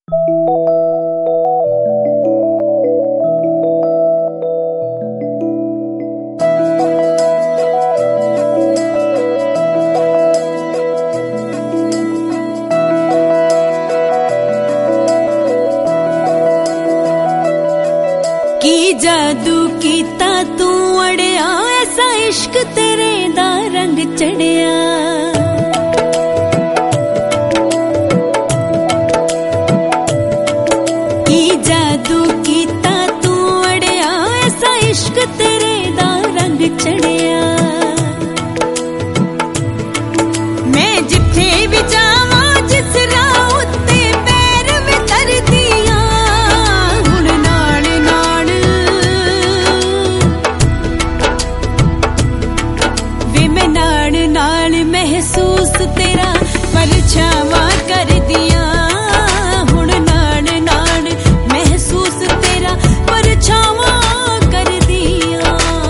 की जादू कीता तू अड़िया, ऐसा इश्क तेरे दा रंग चढ़िया। की जादू कीता तू अड़िया, ऐसा इश्क तेरे दा रंग चढ़िया। मैं जिथे भी जावा जिस राह उत्ते पैर में तरदिया, हुण नाल नाल वे मैं नाल नाल महसूस तेरा परछावां कर दिया। हुण नाल नाल महसूस तेरा परछावां कर दिया।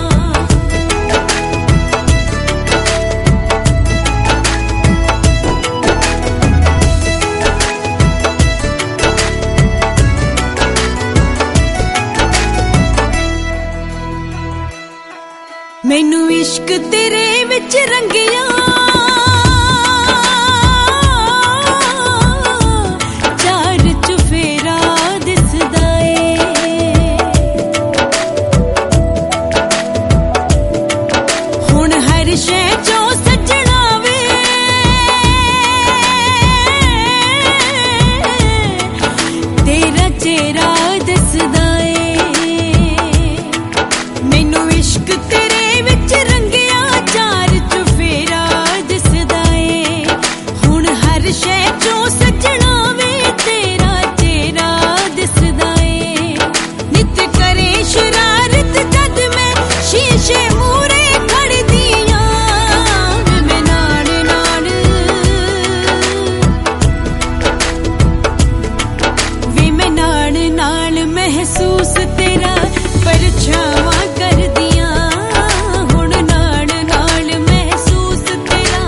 मैनू इश्क तेरे विच रंगिया, चार चुफेरा दिसदा ए। हुण हर शै चो सजना वे, तेरा चेहरा दिसदा ए। मैनू इश्क तेरे विच रंगिया, चार चुफेरा दिसदा ए। हुण हर शै चो सजना वे, तेरा चेहरा दिसदा ए। नित करे शरारत जद मैं शीशे मूरे खड़दिया, मैं नाल नाल वे मैं नाल नाल महसूस तेरा परछावां कर दिया। हुण नाल नाल महसूस तेरा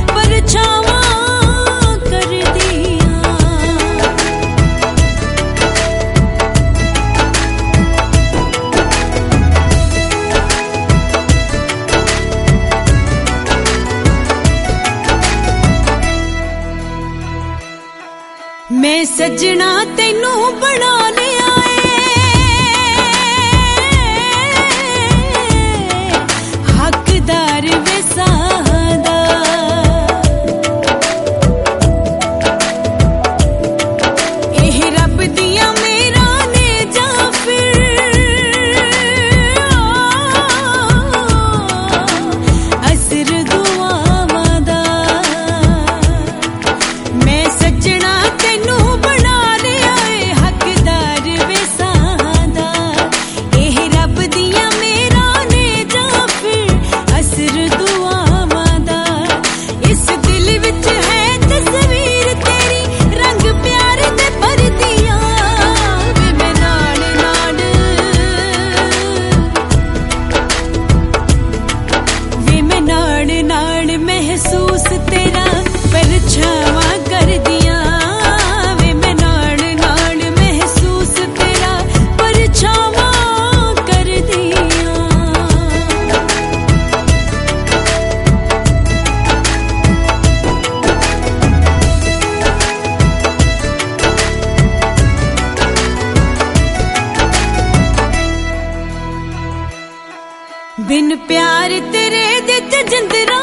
परछावां कर दिया। मैं सजना तैनू बना लिया ए, हकदार वे सादा। एह रब दिया मेरा ने जा फिर असर दुआवां दा। मैं सजना तैनू बना लिया ए, हकदार वे सादा। एह रब दिया मेरा ने जा फिर असर दुआवां दा। इस दिल विच है तस्वीर तेरी, रंग प्यार दे भर दिया। वे मैं नाल नाल वे मैं नाल नाल महसूस तेरा परछावां कर दिया। वे मैं नाल नाल महसूस तेरा परछावां कर दिया। बिन प्यार तेरे दित जिंदरा,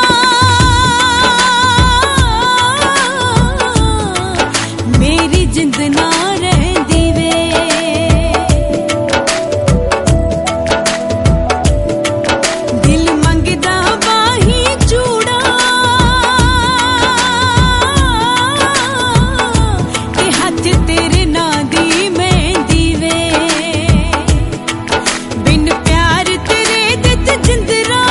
मेरी जिंद ना रहंदी वे। दिल मंगदा बाही चूड़ा, ते हथ तेरे नां दी मेहंदी वे। बिन प्यार तेरे दित जिंदरा,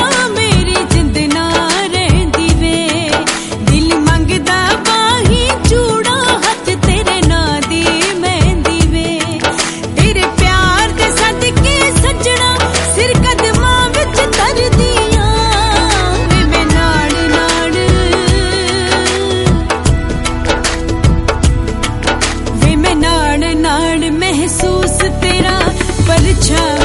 छा